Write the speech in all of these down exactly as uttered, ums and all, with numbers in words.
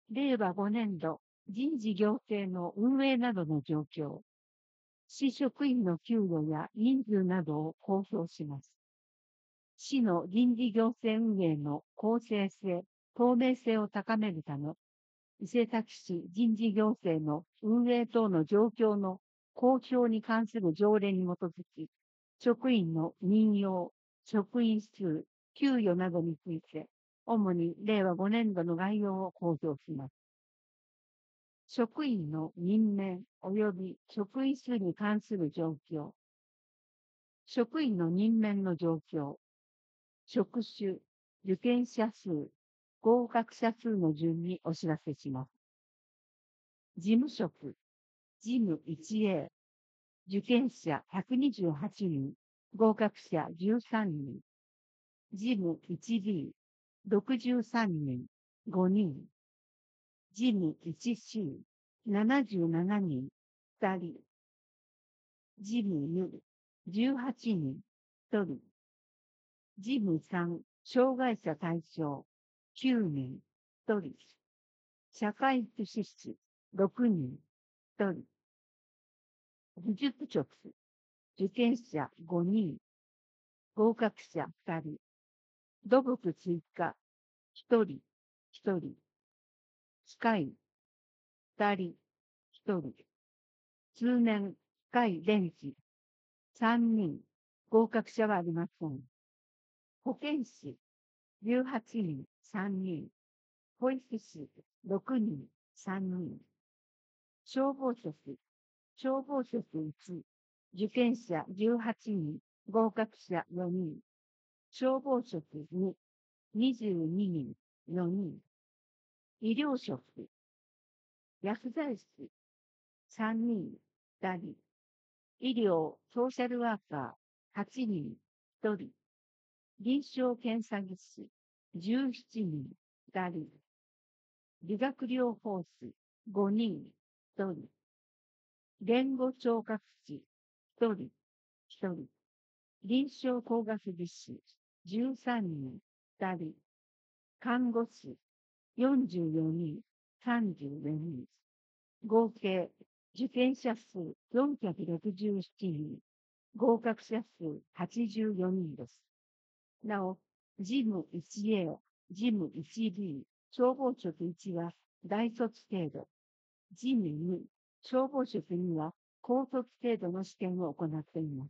れいわごねんど、人事行政の運営などの状況、市職員の給与や人数などを公表します。市の人事行政運営の公正性、透明性を高めるため、伊勢崎市人事行政の運営等の状況の公表に関する条例に基づき、職員の任用、職員数、給与などについて、主にれいわごねんどの概要を公表します。職員の任命及び職員数に関する状況、職員の任免の状況、職種、受験者数、合格者数の順にお知らせします。事務職、事務 いちエー、受験者ひゃくにじゅうはちにん、合格者じゅうさんにん、事務 いちビー、ろくじゅうさんにん、ごにん、事務 いちシー、ななじゅうななにん、ふたり、事務に、じゅうはちにん、ひとり、事務さん、障害者対象、きゅうにん、ひとり、社会福祉士、ろくにん、ひとり、技術職、受験者ごにん、合格者ふたり、土木追加、ひとり、ひとり、機械、ふたり、ひとり、通年、機械電気、さんにん、合格者はありません。保健師、じゅうはちにん、さんにん、保育士、ろくにん、さんにん、消防職、消防職いち、受験者じゅうはちにん、合格者よにん、消防職に、にじゅうににん、よにん、医療職、薬剤師、さんにん、ふたり、医療、ソーシャルワーカー、はちにん、ひとり、臨床検査技師、じゅうななにん、ふたり、理学療法士、ごにん、ひとり、言語聴覚士、ひとり、ひとり、臨床工学技師、じゅうさんにん、ふたり、看護師、よんじゅうよにん、さんじゅうよにん、合計、受験者数よんひゃくろくじゅうななにん、合格者数はちじゅうよにんです。なお、事務 いちエー、事務 いちビー、消防職いちは大卒程度、事務に、消防職には高卒程度の試験を行っています。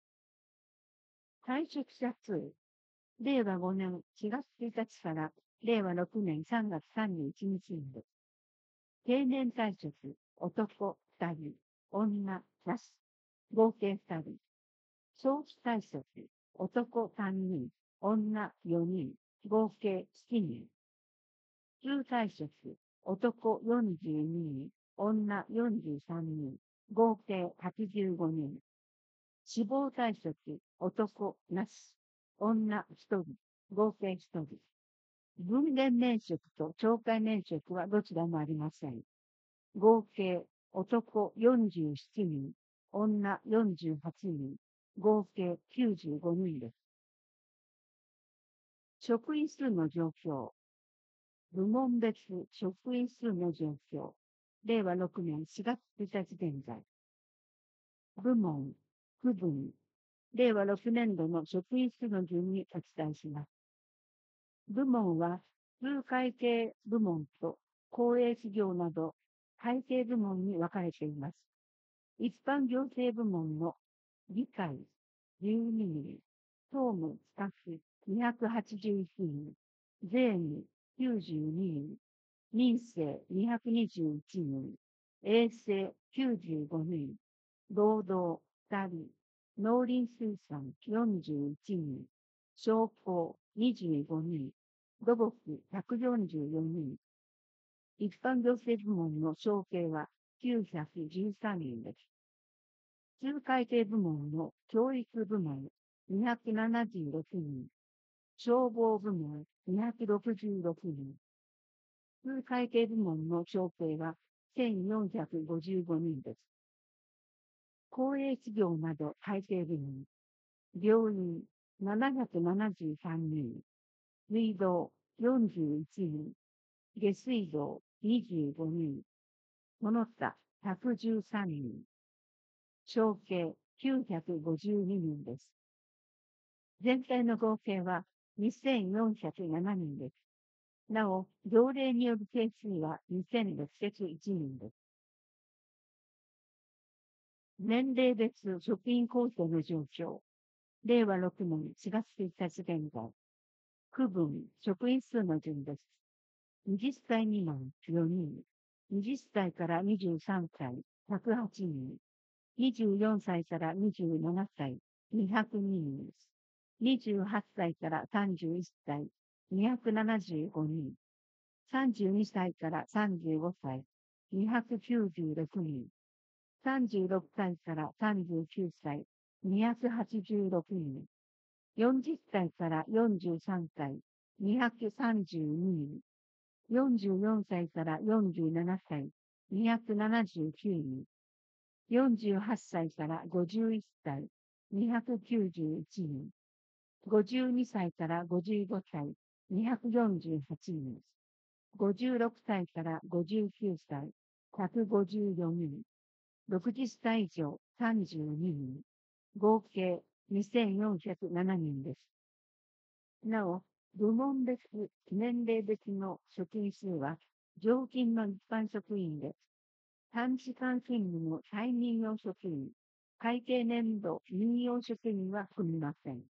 退職者数、れいわごねんしがつついたちかられいわろくねんさんがつさんじゅういちにちまで。定年退職、男ふたり、女なし、合計ふたり。早期退職、男さんにん、女よにん、合計しちにん。普通退職、男よんじゅうににん、女よんじゅうさんにん、合計はちじゅうごにん。死亡退職、男なし、女ひとり、合計ひとり。分娩免職と懲戒免職はどちらもありません。合計、男よんじゅうななにん、女よんじゅうはちにん、合計きゅうじゅうごにんです。職員数の状況。部門別職員数の状況。れいわろくねんしがつついたち現在。部門、区分。れいわろくねんどの職員数の順にお伝えします。部門は、通会計部門と公営事業など会計部門に分かれています。一般行政部門の議会じゅうににん、総務スタッフにひゃくはちじゅういちにん、税務きゅうじゅうににん、民生にひゃくにじゅういちにん、衛生きゅうじゅうごにん、労働ふたり、農林水産よんじゅういちにん、商工にじゅうごにん、土木ひゃくよんじゅうよにん。一般行政部門の承継はきゅうひゃくじゅうさんにんです。通会計部門の教育部門にひゃくななじゅうろくにん、消防部門にひゃくろくじゅうろくにん、通会計部門の承継はせんよんひゃくごじゅうごにんです。公営事業など会計部門、病院ななひゃくななじゅうさんにん、水道よんじゅういちにん、下水道にじゅうごにん。その他ひゃくじゅうさんにん。小計きゅうひゃくごじゅうににんです。全体の合計はにせんよんひゃくななにんです。なお、条例による定数はにせんろっぴゃくいちにんです。年齢別職員構成の状況。れいわろくねんしがつついたち現在。区分、職員数の順です。はたち未満よにん。はたちからにじゅうさんさい、ひゃくはちにん。にじゅうよんさいからにじゅうななさい、にひゃくにんです。にじゅうはっさいからさんじゅういっさい、にひゃくななじゅうごにん。さんじゅうにさいからさんじゅうごさい、にひゃくきゅうじゅうろくにん。さんじゅうろくさいからさんじゅうきゅうさい、にひゃくはちじゅうろくにん。よんじゅっさいからよんじゅうさんさい、にひゃくさんじゅうににん。よんじゅうよんさいからよんじゅうななさい、にひゃくななじゅうきゅうにん。よんじゅうはっさいからごじゅういっさい、にひゃくきゅうじゅういちにん。ごじゅうにさいからごじゅうごさい、にひゃくよんじゅうはちにん。ごじゅうろくさいからごじゅうきゅうさい、ひゃくごじゅうよにん。ろくじゅっさい以上さんじゅうににん。合計にせんよんひゃくななにんです。なお、部門別、年齢別の職員数は、常勤の一般職員で、短時間勤務の再任用職員、会計年度任用職員は含みません。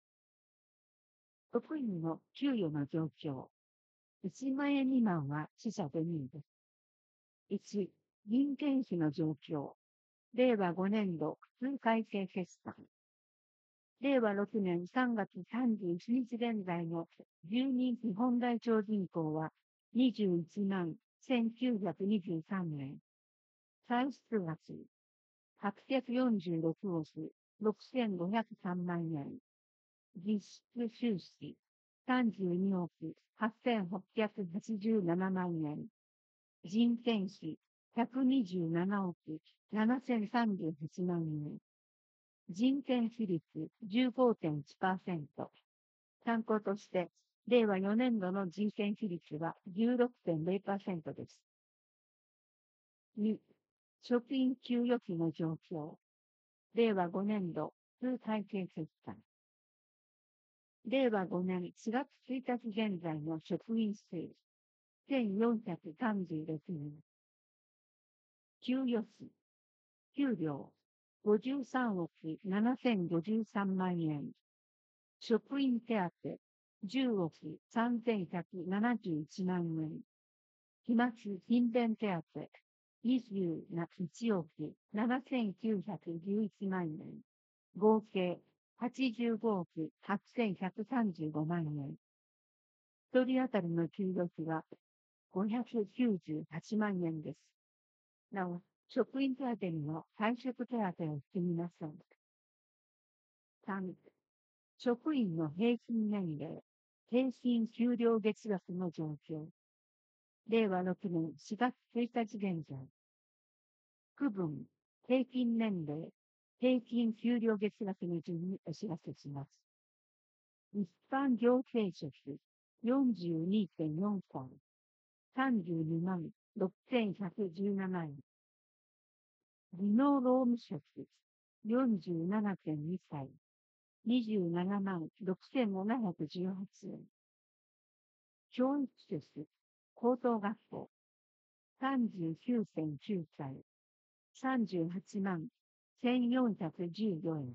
職員の給与の状況。いちまんえん未満は死者ごにんです。いち、人件費の状況。れいわごねんど普通会計決算。れいわろくねんさんがつさんじゅういちにち現在の住民基本台帳人口はにじゅういちまんせんきゅうひゃくにじゅうさんめい。歳出額はっぴゃくよんじゅうろくおくろくせんごひゃくさんまんえん。実質収支さんじゅうにおくはっせんはっぴゃくはちじゅうななまんえん。人件費ひゃくにじゅうななおくななせんさんじゅうはちまんえん。人件費率 じゅうごてんいちパーセント。参考として、れいわよねんどの人件費率は じゅうろくてんれいパーセント です。に、職員給与費の状況。れいわごねんど通会計決算。れいわごねんしがつついたち現在の職員数せんよんひゃくさんじゅうろくにん。給与費、給料ごじゅうさんおくななせんごじゅうさんまんえん。職員手当じゅうおくさんぜんひゃくななじゅういちまんえん。飛沫勤勉手当にじゅういちおくななせんきゅうひゃくじゅういちまんえん。合計はちじゅうごおくはっせんひゃくさんじゅうごまんえん。一人当たりの給与費はごひゃくきゅうじゅうはちまんえんです。なお、職員手当にも退職手当を含みません。さん、職員の平均年齢、平均給料月額の状況。れいわろくねんしがつついたち現在。区分、平均年齢、平均給料月額の順にお知らせします。一般行政職 よんじゅうにてんよんさい、さんじゅうにまんろくせんひゃくじゅうななえん。技能労務職 よんじゅうななてんにさい、にじゅうななまんろくせんななひゃくじゅうはちえん。教育職、高等学校、さんじゅうきゅうてんきゅうさい、さんじゅうはちまんせんよんひゃくじゅうよえん。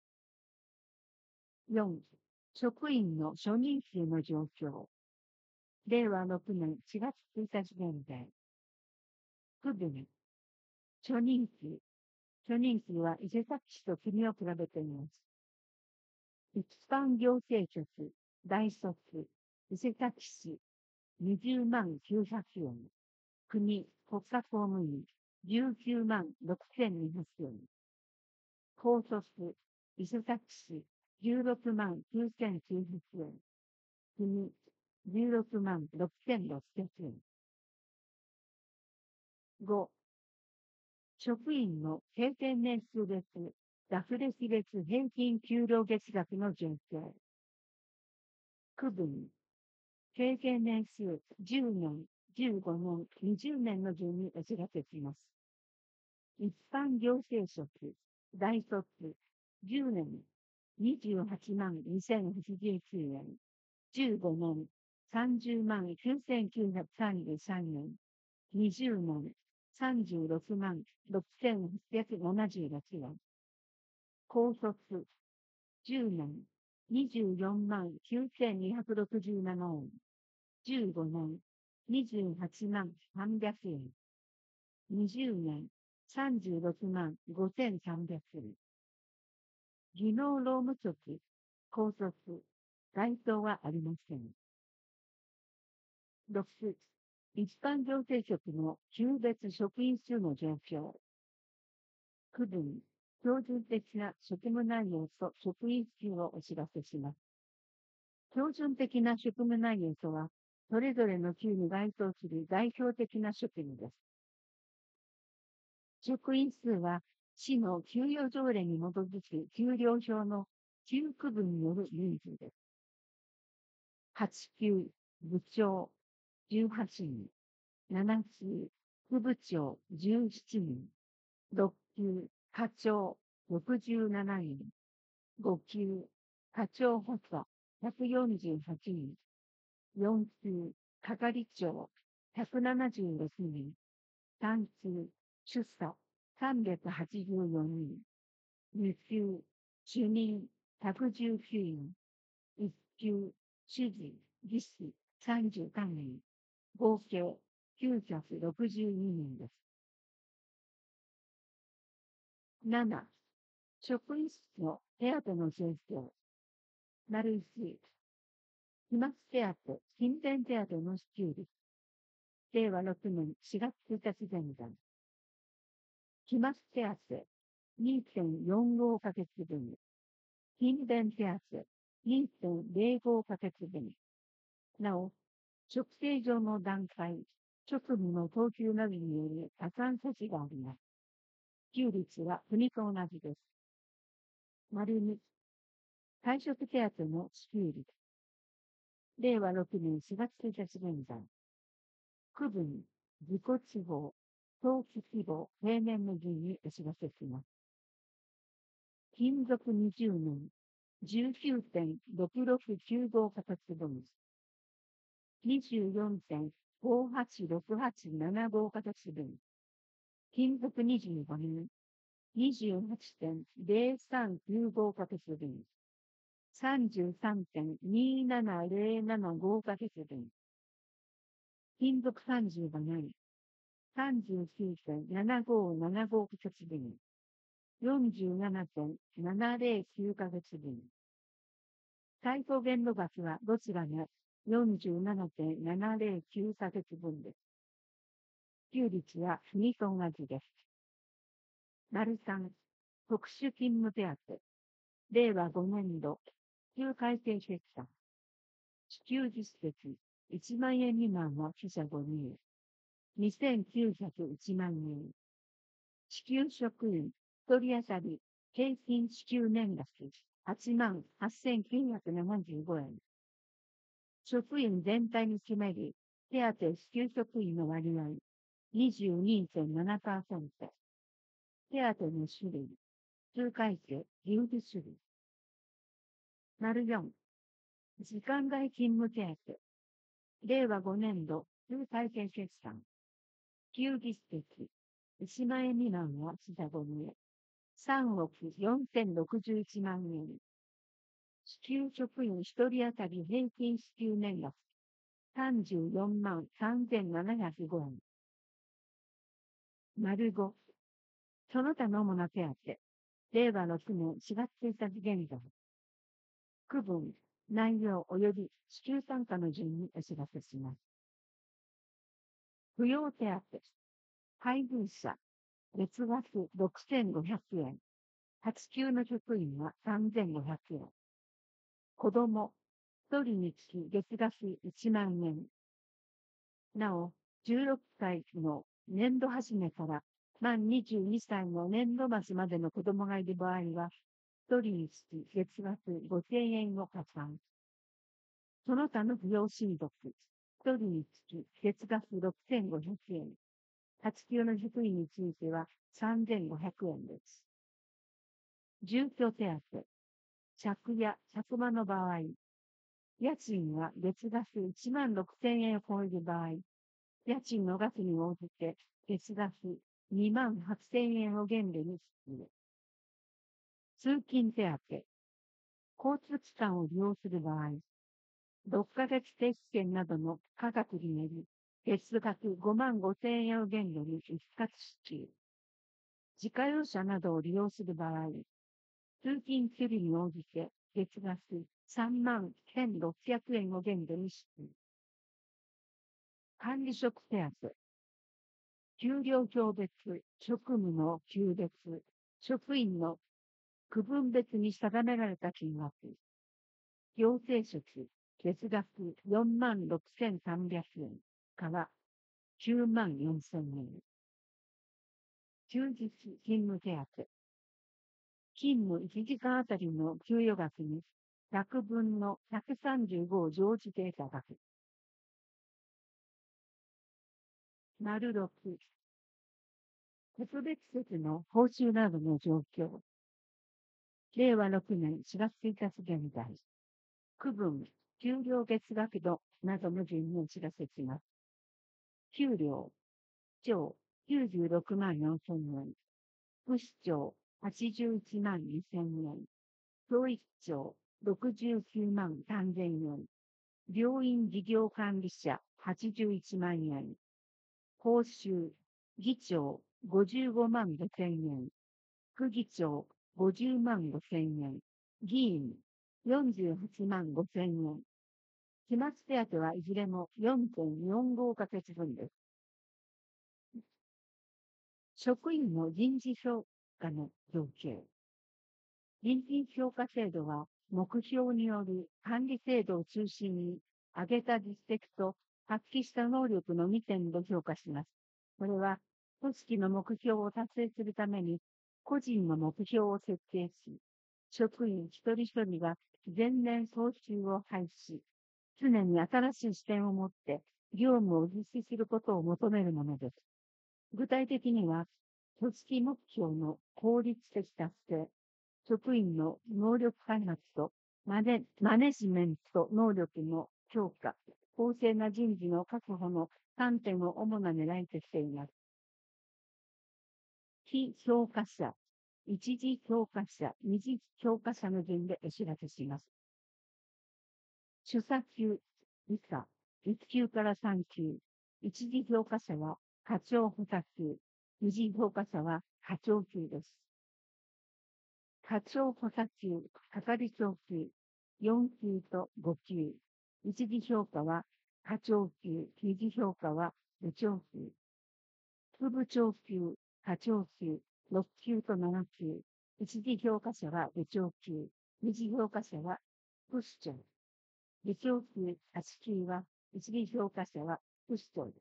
よん、職員の初任給の状況。れいわろくねんしがつついたち現在。区分、初任給。初任給は伊勢崎市と国を比べています。一般行政局、大卒、伊勢崎市、にじゅうまんきゅうひゃくえん。国、国家公務員、じゅうきゅうまんろくせんにひゃくえん。高卒、伊勢崎市、じゅうろくまんきゅうせんきゅうひゃくえん。国、じゅうろくまんろくせんろっぴゃくえん。ご、職員の経験年数別、学歴別平均給料月額の状況。区分、経験年数じゅうねんじゅうごねん、にじゅうねんの順にお知らせします。一般行政職、大卒、じゅうねん、にじゅうはちまんにせんはちじゅうきゅうえん、じゅうごねん、さんじゅうまんきゅうせんきゅうひゃくさんじゅうさんえん、にじゅうねん、さんじゅうろくまんろくせんはっぴゃくななじゅうろくえん、高卒、じゅうねん、にじゅうよんまんきゅうせんにひゃくろくじゅうななえん、じゅうごねん、にじゅうはちまんさんびゃくえん、にじゅうねん、さんじゅうろくまんごせんさんびゃくえん。技能労務局、高卒、該当はありません。ろく、一般行政職の級別職員数の状況。区分、標準的な職務内容と職員数をお知らせします。標準的な職務内容とは、それぞれの級に該当する代表的な職務です。職員数は、市の給与条例に基づく給料表の級区分による人数です。はち級、部長、じゅうはちにん、なな級、副部長、じゅうななにん、ろっ級、課長、ろくじゅうななにん、ご級、課長補佐、ひゃくよんじゅうはちにん、よん級、係長、ひゃくななじゅうろくにん、さん級、主査、さんびゃくはちじゅうよにん、に級、主任、ひゃくじゅうきゅうにん、いっ級、主事、技師、さんじゅうさんにん、合計きゅうひゃくろくじゅうににんです。なな、職員室の手当の状況。丸いち、期末手当、勤勉手当の支給率。れいわろくねんしがつついたち現在。期末手当 にてんよんご ヶ月分。勤勉手当 にてんぜろご ヶ月分。なお、職定上の段階、職務の等級などによる加算措置があります。支給率は国と同じです。丸に、退職手当の支給率。れいわろくねんしがつついたち現在。区分、自己地方、登記希望、平年の順にお知らせします。勤続にじゅうねん、じゅうきゅうてんろくろくきゅうご ヶ月分。にじゅうよんてんごはちろくはちななご ヶ月分。勤続にじゅうごねん、にじゅうはちてんぜろさんきゅうご ヶ月分。さんじゅうさんてんにななぜろななご ヶ月分。勤続さんじゅうごねん、さんじゅうきゅうてんななごななご ヶ月分。よんじゅうななてんななぜろきゅう ヶ月分。最高限度額はどちらも よんじゅうななてんななぜろきゅう ヶ月分です。支給率は国と同じです。丸さん、特殊勤務手当。れいわごねんど、支給改定決算。支給実績、いちまんえん未満は記者ごにん。にせんきゅうひゃくいちまんにん。支給職員、ひとり当たり、平均支給年額、はちまんはっせんきゅうひゃくななじゅうごえん。職員全体に占める手当支給職員の割合、にじゅうにてんななパーセント。手当の種類、通会計、有事種類。丸よん、時間外勤務手当。れいわごねんど、通会計決算。給実績、いちまんえん未満は記者ごにん。さんおくよんせんろくじゅういちまんえん。支給職員ひとり当たり平均支給年額、さんじゅうよんまんさんぜんななひゃくごえん。丸ご、その他の主な手当。れいわろくねんしがつついたち現在。区分、内容及び支給単価の順にお知らせします。扶養手当。配偶者、月額ろくせんごひゃくえん。はち級の職員はさんぜんごひゃくえん。子供、ひとりにつき月額いちまんえん。なお、じゅうろっさいの年度始めから満にじゅうにさいの年度末までの子供がいる場合は、ひとりにつき月額ごせんえんを加算。その他の扶養親族、 一人につき月額ろくせんごひゃくえん。発給の職員についてはさんぜんごひゃくえんです。住居手当。借家、借間の場合、家賃は月額いちまんろくせんえんを超える場合、家賃の額に応じて月額にまんはっせんえんを限度に支給。通勤手当。交通機関を利用する場合、ろっかげつ定期券などの価格により、月額ごまんごせんえんを限度に一括支給。自家用車などを利用する場合、通勤距離に応じて月額さんまんせんろっぴゃくえんを限度に支給。管理職手当。給料表別、職務の級別、職員の区分別に定められた金額。行政職、月額よんまんろくせんさんびゃくえんからきゅうまんよんせんえん。休日勤務手当。勤務いちじかんあたりの給与額にひゃくぶんのひゃくさんじゅうごを乗じて得た額。丸ろく。特別施設の報酬などの状況。れいわろくねんしがつついたち現在。区分、給料月額度などの順にお知らせします。給料、長、きゅうじゅうろくまんよんせんえん。副市長、はちじゅういちまんにせんえん。教育長、ろくじゅうきゅうまんさんぜんえん。病院事業管理者、はちじゅういちまんえん。報酬、議長、ごじゅうごまんごせんえん。副議長、ごじゅうまんごせんえん。議員、よんじゅうはちまんごせんえん。期末手当はいずれも よんてんよんご ヶ月分です。職員の人事評価の状況。人事評価制度は、目標による管理制度を中心に、上げた実績と発揮した能力のにてんで評価します。これは、組織の目標を達成するために、個人の目標を設定し、職員一人一人が前年総集を廃止し、常に新しい視点を持って業務を実施することを求めるものです。具体的には、組織目標の効率的達成、職員の能力開発とマネマネジメント能力の強化、公正な人事の確保のさんてんを主な狙いとしています。非評価者、一次評価者、二次評価者の順でお知らせします。主査級、以下、いち級からさん級、一次評価者は課長補佐級、二次評価者は課長級です。課長補佐級、係長級、よん級とご級。一次評価は課長級、二次評価は部長級。副部長級、課長級、ろっ級となな級。一次評価者は部長級、二次評価者は副市長。部長級、はち級は、一次評価者は副市長です。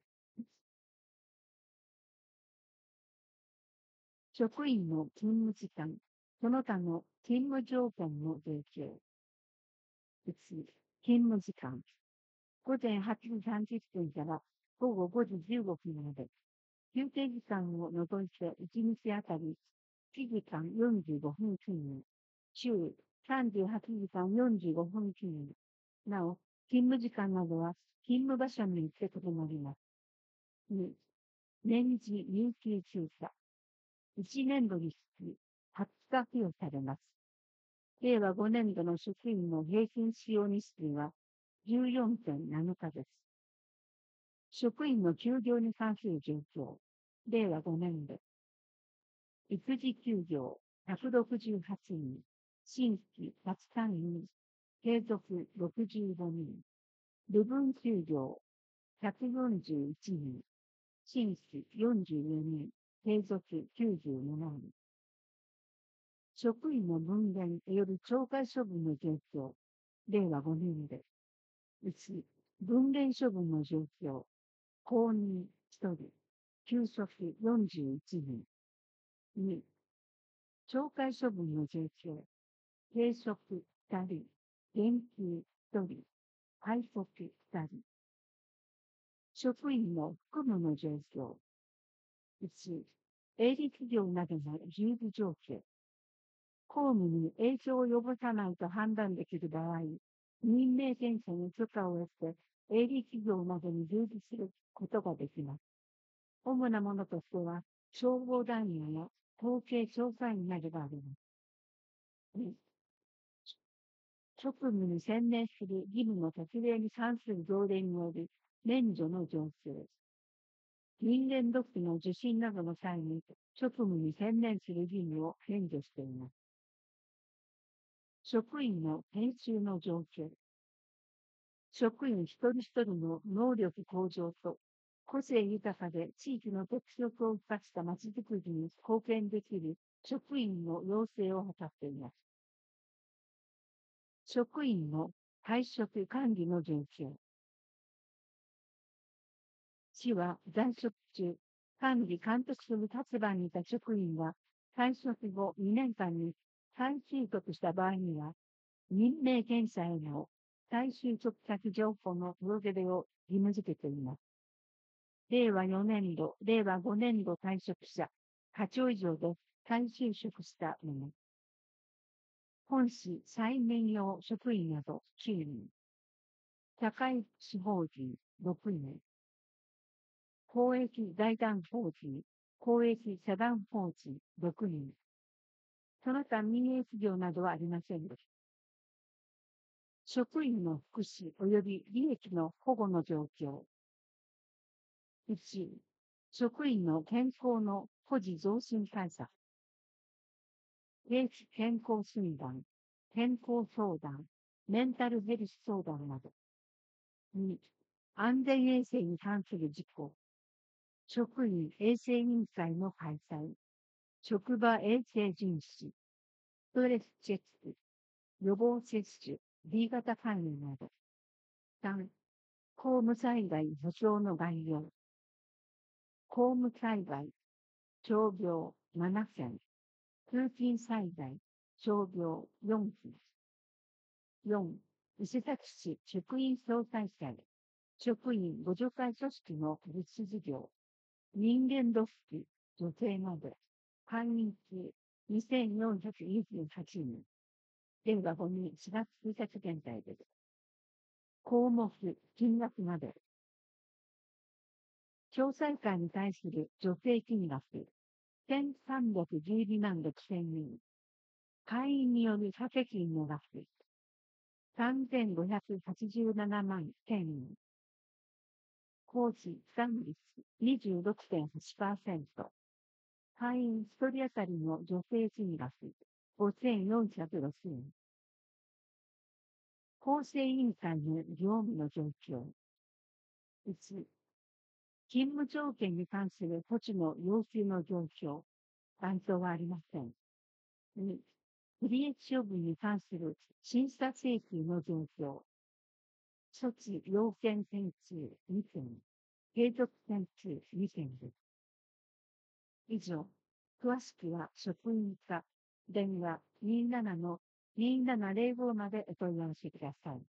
職員の勤務時間、その他の勤務条件の状況。いち、勤務時間。午前はちじさんじゅっぷんから午後ごじじゅうごふんまで。休憩時間を除いていちにちあたりいちじかんよんじゅうごふん勤務。週さんじゅうはちじかんよんじゅうごふん勤務。なお、勤務時間などは勤務場所によって異なります。に、年次有給休暇。いちねんどにつきはつか付与されます。れいわごねんどの職員の平均使用日数は じゅうよんてんなな 日です。職員の休業に関する状況。れいわごねん度。育児休業ひゃくろくじゅうはちにん。新規ひゃくさんにん。継続ろくじゅうごにん。部分休業ひゃくよんじゅういちにん。新規よんじゅうよにん。継続きゅうじゅうななにん。職員の分娩による懲戒処分の状況。れいわごねん度。いち、分娩処分の状況。公認ひとり。休職よんじゅういちにん。に、懲戒処分の状況。停職ふたり。減給ひとり。退職ふたり。 職員の服務の状況。いち、営利企業などの従事状況。公務に影響を及ぼさないと判断できる場合、任命検査に許可を得て、営利企業などに従事することができます。主なものとしては、消防団員や統計調査員などがあります。に、職務に専念する義務の特例に関する条例による免除の常習。人間ドックの受診などの際に、職務に専念する義務を免除しています。職員の研修の状況。職員一人一人の能力向上と、個性豊かで地域の特色を生かしたまちづくりに貢献できる職員の養成を図っています。職員の退職管理の状況。市は在職中、管理監督する立場にいた職員が退職後にねんかんに再就職した場合には、任命検査への再就職先情報の届け出を義務付けています。れいわよねんど、れいわごねんど退職者、課長以上で再就職したもの。本市再任用職員などきゅうにん。社会福祉法人ろくにん。公益財団法人、公益社団法人ろくにん。その他民営企業などはありませんでした。職員の福祉及び利益の保護の状況。いち、職員の健康の保持増進対策。定期健康診断、健康相談、メンタルヘルス相談など。に、安全衛生に関する事項。職員衛生委員会の開催。職場衛生巡視。ストレスチェック。予防接種、B 型肝炎など。さん、公務災害保障の概要。公務災害、傷病ななけん。通勤災害、傷病よんけん。よん、伊勢崎市職員総会会、職員互助会組織の実施事業。人間ドック、女性など。会員数にせんよんひゃくにじゅうはちにん。れいわごねんしがつついたち現在です。項目、金額など。共済会に対する助成金額、せんさんびゃくじゅうにまんろくせんえん。会員による掛け金の額、さんぜんごひゃくはちじゅうななまんせんえん。講師負担率 にじゅうろくてんはちパーセント。会員ひとり当たりの助成金額、ごせんよんひゃくろくえん。構成委員会の業務の状況。いち、勤務条件に関する措置の要求の状況。該当はありません。に、不利益処分に関する審査請求の状況。措置要件点数にけん。継続点数にけんです。以上。詳しくは職員課電話にじゅうななのにじゅうななまるごまでお問い合わせください。